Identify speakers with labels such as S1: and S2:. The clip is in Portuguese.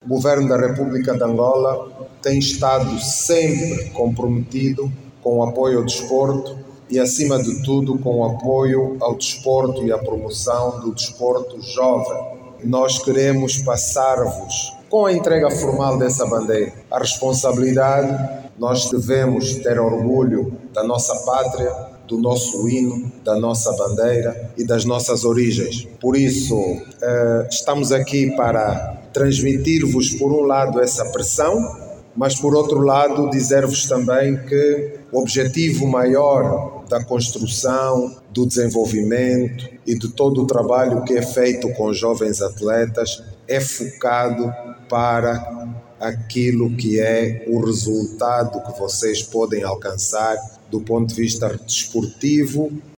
S1: O Governo da República de Angola tem estado sempre comprometido com o apoio ao desporto e, acima de tudo, com o apoio ao desporto e à promoção do desporto jovem. Nós queremos passar-vos, com a entrega formal dessa bandeira, a responsabilidade. Nós devemos ter orgulho da nossa pátria, do nosso hino, da nossa bandeira e das nossas origens. Por isso, estamos aqui para transmitir-vos, por um lado, essa pressão, mas, por outro lado, dizer-vos também que o objetivo maior da construção, do desenvolvimento e de todo o trabalho que é feito com jovens atletas é focado para aquilo que é o resultado que vocês podem alcançar do ponto de vista desportivo